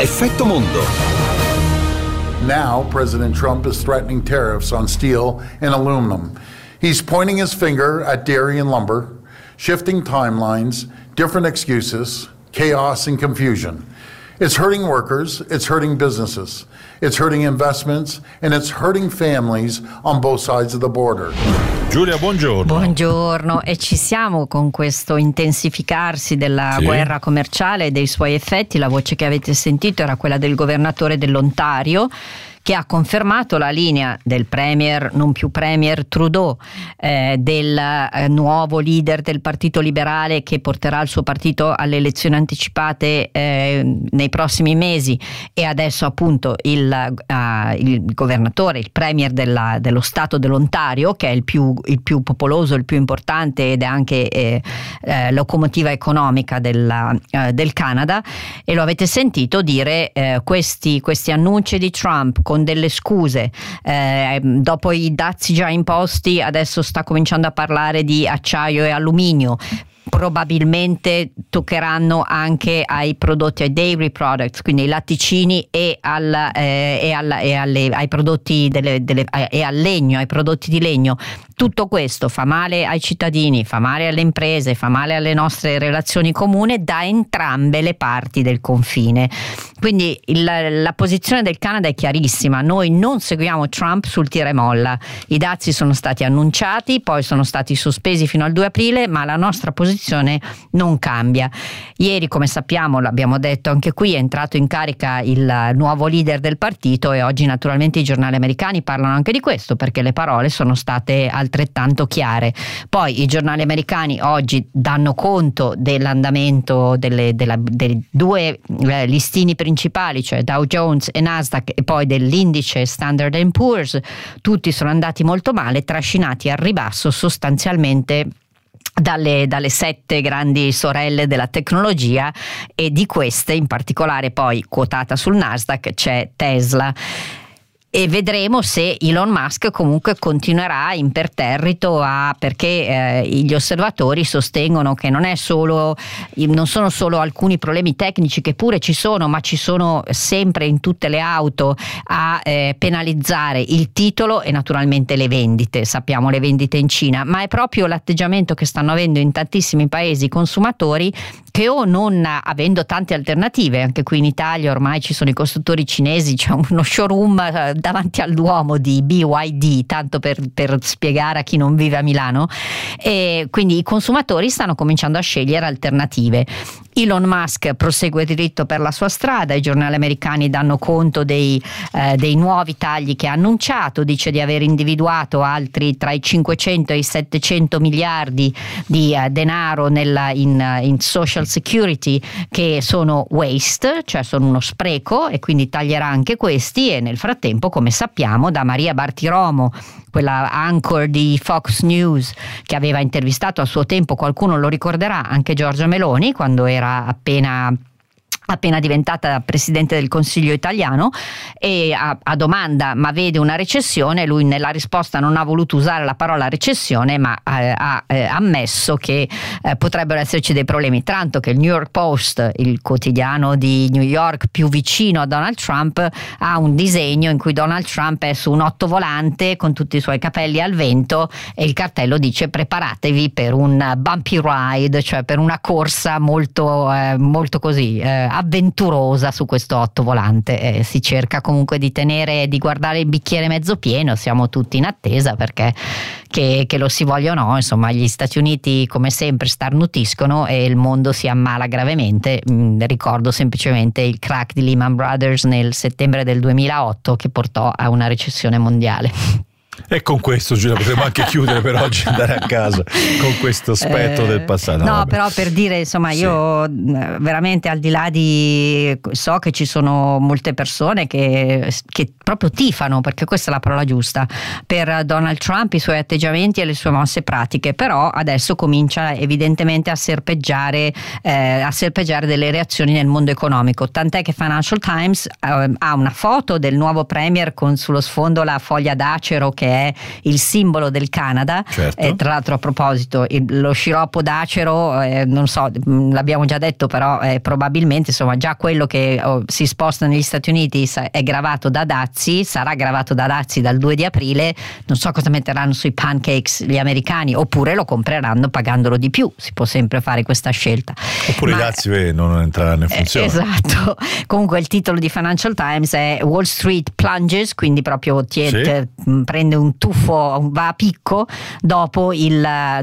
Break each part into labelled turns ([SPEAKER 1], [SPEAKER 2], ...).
[SPEAKER 1] Effetto Mondo.
[SPEAKER 2] Now, President Trump is threatening tariffs on steel and aluminum. He's pointing his finger at dairy and lumber, shifting timelines, different excuses, chaos and confusion. It's hurting workers, it's hurting businesses, it's hurting investments, and it's hurting families on both sides of the border.
[SPEAKER 3] Giulia, buongiorno.
[SPEAKER 4] Buongiorno, e ci siamo con questo intensificarsi della guerra commerciale e dei suoi effetti. La voce che avete sentito era quella del governatore dell'Ontario, che ha confermato la linea del premier, non più premier Trudeau, del nuovo leader del Partito Liberale che porterà il suo partito alle elezioni anticipate nei prossimi mesi, e adesso appunto il governatore, il premier dello Stato dell'Ontario, che è il più popoloso, il più importante ed è anche locomotiva economica del Canada. E lo avete sentito dire questi annunci di Trump con delle scuse, dopo i dazi già imposti adesso sta cominciando a parlare di acciaio e alluminio. Probabilmente toccheranno anche ai prodotti, ai dairy products, quindi ai latticini e ai prodotti e al legno, ai prodotti di legno. Tutto questo fa male ai cittadini, fa male alle imprese, fa male alle nostre relazioni comuni da entrambe le parti del confine. Quindi la posizione del Canada è chiarissima: noi non seguiamo Trump sul tira e molla. I dazi sono stati annunciati, poi sono stati sospesi fino al 2 aprile, ma la nostra posizione non cambia. Ieri, come sappiamo, l'abbiamo detto anche qui, è entrato in carica il nuovo leader del partito, e oggi naturalmente i giornali americani parlano anche di questo, perché le parole sono state altrettanto chiare. Poi i giornali americani oggi danno conto dell'andamento dei due listini principali, cioè Dow Jones e Nasdaq, e poi dell'indice Standard & Poor's. Tutti sono andati molto male, trascinati al ribasso sostanzialmente dalle 7 grandi sorelle della tecnologia, e di queste in particolare poi quotata sul Nasdaq c'è Tesla. E vedremo se Elon Musk comunque continuerà imperterrito perché gli osservatori sostengono che non sono solo alcuni problemi tecnici, che pure ci sono, ma ci sono sempre in tutte le auto a penalizzare il titolo e naturalmente le vendite. Sappiamo le vendite in Cina, ma è proprio l'atteggiamento che stanno avendo in tantissimi paesi i consumatori, che o non avendo tante alternative, anche qui in Italia ormai ci sono i costruttori cinesi, c'è uno showroom davanti al Duomo di BYD, tanto per spiegare a chi non vive a Milano, e quindi i consumatori stanno cominciando a scegliere alternative. Elon Musk prosegue dritto per la sua strada, i giornali americani danno conto dei nuovi tagli che ha annunciato, dice di aver individuato altri tra i 500 e i 700 miliardi di denaro in social security che sono waste, cioè sono uno spreco, e quindi taglierà anche questi. E nel frattempo, come sappiamo, da Maria Bartiromo, quella anchor di Fox News che aveva intervistato a suo tempo, qualcuno lo ricorderà, anche Giorgia Meloni, quando era appena diventata presidente del Consiglio italiano, e a domanda ma vede una recessione, lui nella risposta non ha voluto usare la parola recessione, ma ha ammesso che potrebbero esserci dei problemi, tanto che il New York Post, il quotidiano di New York più vicino a Donald Trump, ha un disegno in cui Donald Trump è su un ottovolante con tutti i suoi capelli al vento, e il cartello dice: preparatevi per un bumpy ride, cioè per una corsa molto così avventurosa su questo ottovolante. Si cerca comunque di guardare il bicchiere mezzo pieno. Siamo tutti in attesa, perché che lo si voglia o no, insomma, gli Stati Uniti come sempre starnutiscono e il mondo si ammala gravemente. Ricordo semplicemente il crack di Lehman Brothers nel settembre del 2008, che portò a una recessione mondiale.
[SPEAKER 3] E con questo, Giulia, potremmo anche chiudere per oggi, andare a casa con questo spettro del passato.
[SPEAKER 4] No, però per dire, insomma, io veramente, al di là so che ci sono molte persone che proprio tifano, perché questa è la parola giusta, per Donald Trump, i suoi atteggiamenti e le sue mosse pratiche, però adesso comincia evidentemente a serpeggiare delle reazioni nel mondo economico, tant'è che Financial Times ha una foto del nuovo premier con sullo sfondo la foglia d'acero che che è il simbolo del Canada.
[SPEAKER 3] Certo.
[SPEAKER 4] Tra l'altro, a proposito, lo sciroppo d'acero, non so, l'abbiamo già detto, però probabilmente insomma già quello che si sposta negli Stati Uniti è gravato da dazi, sarà gravato da dazi dal 2 di aprile. Non so cosa metteranno sui pancakes gli americani, oppure lo compreranno pagandolo di più. Si può sempre fare questa scelta.
[SPEAKER 3] Oppure i dazi non entreranno in funzione.
[SPEAKER 4] Esatto. Comunque il titolo di Financial Times è Wall Street plunges, quindi proprio prende un tuffo, va a picco dopo il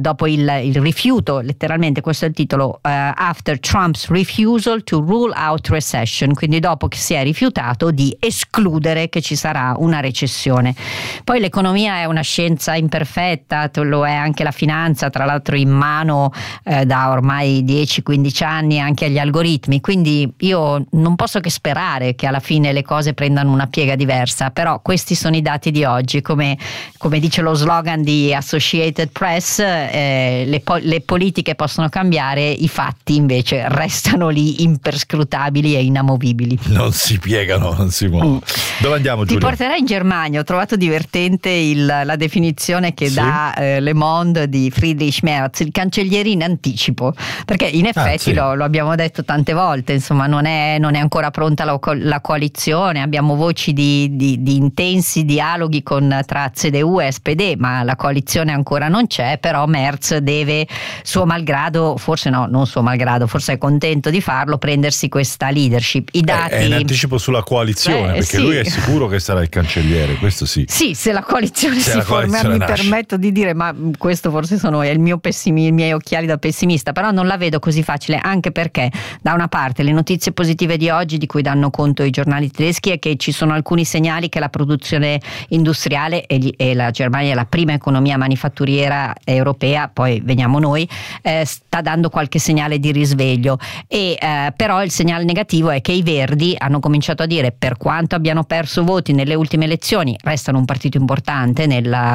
[SPEAKER 4] rifiuto, letteralmente questo è il titolo, after Trump's refusal to rule out recession, quindi dopo che si è rifiutato di escludere che ci sarà una recessione. Poi l'economia è una scienza imperfetta, lo è anche la finanza, tra l'altro in mano da ormai 10-15 anni anche agli algoritmi, quindi io non posso che sperare che alla fine le cose prendano una piega diversa, però questi sono i dati di oggi, come dice lo slogan di Associated Press, le politiche possono cambiare, i fatti invece restano lì imperscrutabili e inamovibili.
[SPEAKER 3] Non si piegano, non si muovono. Dove andiamo, Giulia?
[SPEAKER 4] Ti porterei in Germania. Ho trovato divertente la definizione che dà Le Monde di Friedrich Merz, il cancelliere in anticipo, perché in effetti lo abbiamo detto tante volte, insomma non è ancora pronta la coalizione, abbiamo voci di intensi dialoghi tra CDU e SPD, ma la coalizione ancora non c'è, però Merz deve, suo malgrado, forse no, non suo malgrado, forse è contento di farlo, prendersi questa leadership. I dati
[SPEAKER 3] è in anticipo sulla coalizione, perché lui è sicuro che sarà il cancelliere, questo sì.
[SPEAKER 4] Sì, se la coalizione si forma, mi permetto di dire, ma questo forse è il mio i miei occhiali da pessimista, però non la vedo così facile, anche perché da una parte le notizie positive di oggi, di cui danno conto i giornali tedeschi, è che ci sono alcuni segnali che la produzione industriale, e la Germania è la prima economia manifatturiera europea, poi veniamo noi, sta dando qualche segnale di risveglio, e però il segnale negativo è che i Verdi hanno cominciato a dire, per quanto abbiano perso voti nelle ultime elezioni, restano un partito importante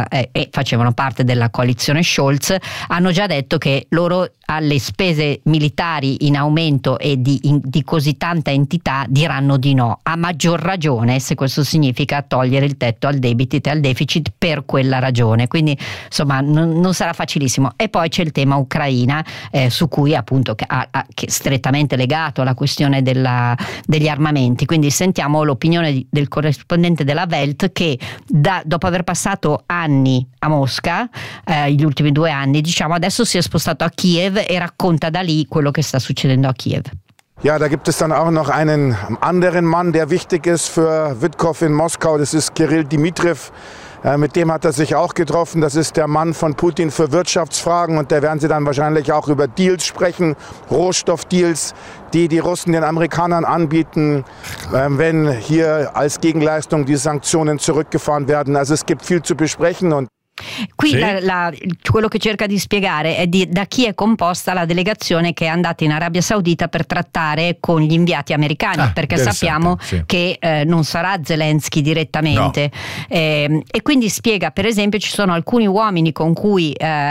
[SPEAKER 4] e facevano parte della coalizione Scholz, hanno già detto che loro alle spese militari in aumento e di così tanta entità diranno di no, a maggior ragione se questo significa togliere il tetto al debito e al deficit per quella ragione, quindi insomma non sarà facilissimo. E poi c'è il tema Ucraina, su cui appunto che è strettamente legato alla questione degli armamenti, quindi sentiamo l'opinione del corrispondente della Welt, che dopo aver passato anni a Mosca, gli ultimi 2 anni diciamo, adesso si è spostato a Kiev e racconta da lì quello che sta succedendo a Kiev.
[SPEAKER 1] Ja, da gibt es dann auch noch einen anderen Mann, der wichtig ist für Witkow in Moskau. Das ist Kirill Dmitriev. Mit dem hat er sich auch getroffen. Das ist der Mann von Putin für Wirtschaftsfragen. Und da werden sie dann wahrscheinlich auch über Deals sprechen, Rohstoffdeals, die Russen den Amerikanern anbieten, wenn hier als Gegenleistung die Sanktionen zurückgefahren werden. Also es gibt viel zu besprechen. Und
[SPEAKER 4] qui quello che cerca di spiegare è da chi è composta la delegazione che è andata in Arabia Saudita per trattare con gli inviati americani, perché sappiamo che non sarà Zelensky direttamente, no. E quindi spiega, per esempio, ci sono alcuni uomini con cui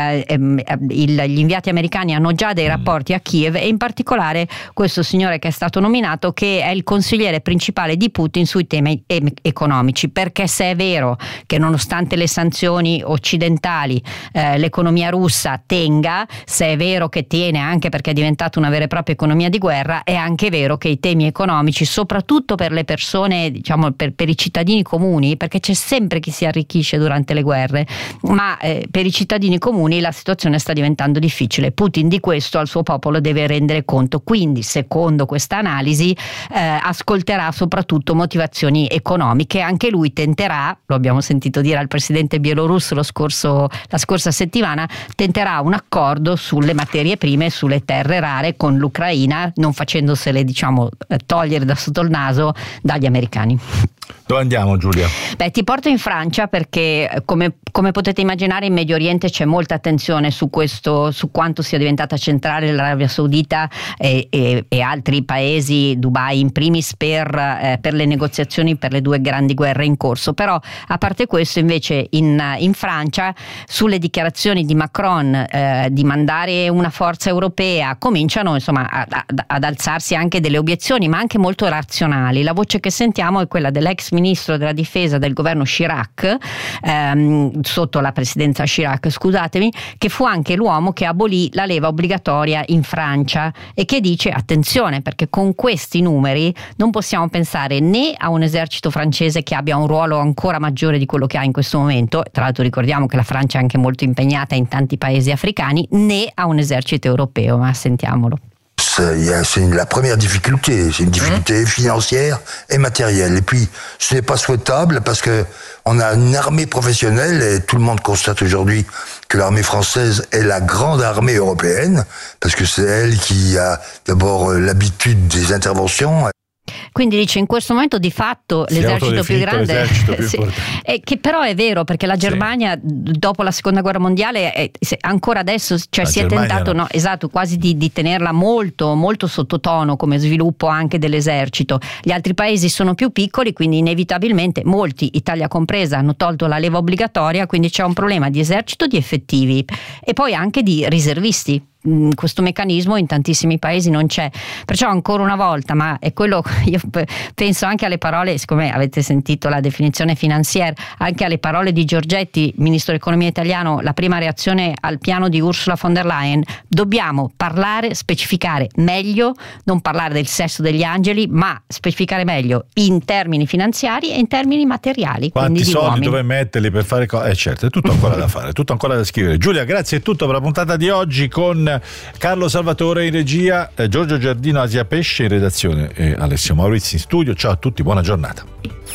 [SPEAKER 4] gli inviati americani hanno già dei rapporti a Kiev, e in particolare questo signore che è stato nominato, che è il consigliere principale di Putin sui temi economici, perché se è vero che nonostante le sanzioni occidentali l'economia russa tenga, se è vero che tiene anche perché è diventata una vera e propria economia di guerra, è anche vero che i temi economici, soprattutto per le persone, diciamo per i cittadini comuni, perché c'è sempre chi si arricchisce durante le guerre, ma per i cittadini comuni la situazione sta diventando difficile. Putin di questo al suo popolo deve rendere conto, quindi secondo questa analisi ascolterà soprattutto motivazioni economiche. Anche lui tenterà, lo abbiamo sentito dire al presidente bielorusso la scorsa settimana, tenterà un accordo sulle materie prime e sulle terre rare con l'Ucraina, non facendosele togliere da sotto il naso dagli americani.
[SPEAKER 3] Dove andiamo, Giulia?
[SPEAKER 4] Ti porto in Francia, perché come potete immaginare in Medio Oriente c'è molta attenzione su questo, su quanto sia diventata centrale l'Arabia Saudita e altri paesi, Dubai in primis, per le negoziazioni per le 2 grandi guerre in corso. Però a parte questo, invece in Francia, sulle dichiarazioni di Macron di mandare una forza europea, cominciano insomma ad alzarsi anche delle obiezioni, ma anche molto razionali. La voce che sentiamo è quella dell'ex l'ex ministro della difesa del governo Chirac, sotto la presidenza Chirac, scusatemi, che fu anche l'uomo che abolì la leva obbligatoria in Francia e che dice: attenzione, perché con questi numeri non possiamo pensare né a un esercito francese che abbia un ruolo ancora maggiore di quello che ha in questo momento, tra l'altro ricordiamo che la Francia è anche molto impegnata in tanti paesi africani, né a un esercito europeo. Ma sentiamolo.
[SPEAKER 5] C'est la première difficulté, c'est une difficulté financière et matérielle. Et puis, ce n'est pas souhaitable parce que on a une armée professionnelle et tout le monde constate aujourd'hui que l'armée française est la grande armée européenne parce que c'est elle qui a d'abord l'habitude des interventions.
[SPEAKER 4] Quindi dice in questo momento di fatto l'esercito più grande che però è vero, perché la Germania dopo la seconda guerra mondiale ancora adesso, cioè si è tentato esatto, quasi di tenerla molto molto sottotono come sviluppo anche dell'esercito. Gli altri paesi sono più piccoli, quindi inevitabilmente molti, Italia compresa, hanno tolto la leva obbligatoria, quindi c'è un problema di esercito, di effettivi e poi anche di riservisti. Questo meccanismo in tantissimi paesi non c'è, perciò ancora una volta, ma è quello, io penso anche alle parole, siccome avete sentito la definizione finanziaria, anche alle parole di Giorgetti, ministro dell'economia italiano, la prima reazione al piano di Ursula von der Leyen: dobbiamo parlare, specificare meglio, non parlare del sesso degli angeli, ma specificare meglio in termini finanziari e in termini materiali.
[SPEAKER 3] Quanti
[SPEAKER 4] soldi
[SPEAKER 3] uomini, dove metterli per fare cose? Certo, è tutto ancora da fare, tutto ancora da scrivere. Giulia, grazie, è tutto per la puntata di oggi con Carlo Salvatore in regia, Giorgio Giardino, Asia Pesce in redazione e Alessio Maurizi in studio. Ciao a tutti, buona giornata.